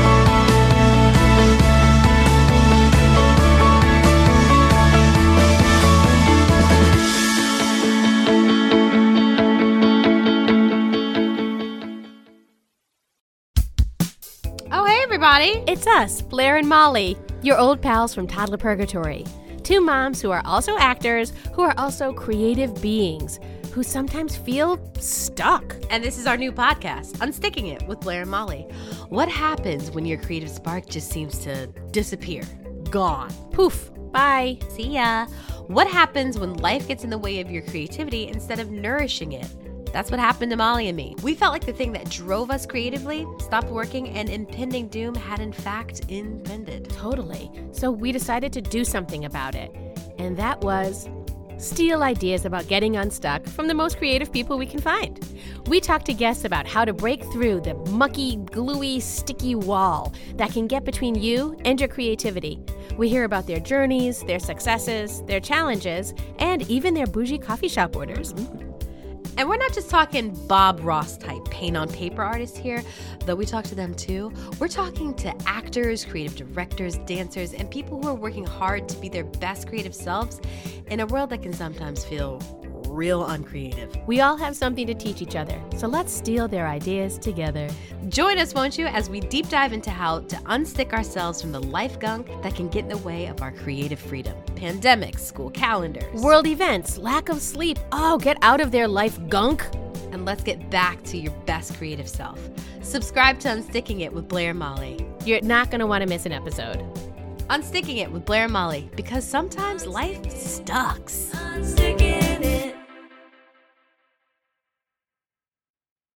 It's us, Blair and Molly, your old pals from Toddler Purgatory. Two moms who are also actors, who are also creative beings, who sometimes feel stuck. And this is our new podcast, Unsticking It with Blair and Molly. What happens when your creative spark just seems to disappear? Gone. Poof. Bye. See ya. What happens when life gets in the way of your creativity instead of nourishing it? That's what happened to Molly and me. We felt like the thing that drove us creatively stopped working, and impending doom had in fact impended. Totally. So we decided to do something about it. And that was steal ideas about getting unstuck from the most creative people we can find. We talked to guests about how to break through the mucky, gluey, sticky wall that can get between you and your creativity. We hear about their journeys, their successes, their challenges, and even their bougie coffee shop orders. And we're not just talking Bob Ross type paint on paper artists here, though we talk to them too. We're talking to actors, creative directors, dancers, and people who are working hard to be their best creative selves in a world that can sometimes feel real uncreative. We all have something to teach each other, so let's steal their ideas together. Join us, won't you, as we deep dive into how to unstick ourselves from the life gunk that can get in the way of our creative freedom. Pandemics, school calendars, world events, lack of sleep. Oh, get out of their life gunk. And let's get back to your best creative self. Subscribe to Unsticking It with Blair and Molly. You're not going to want to miss an episode. Unsticking It with Blair and Molly, because sometimes life sucks. Unsticking it.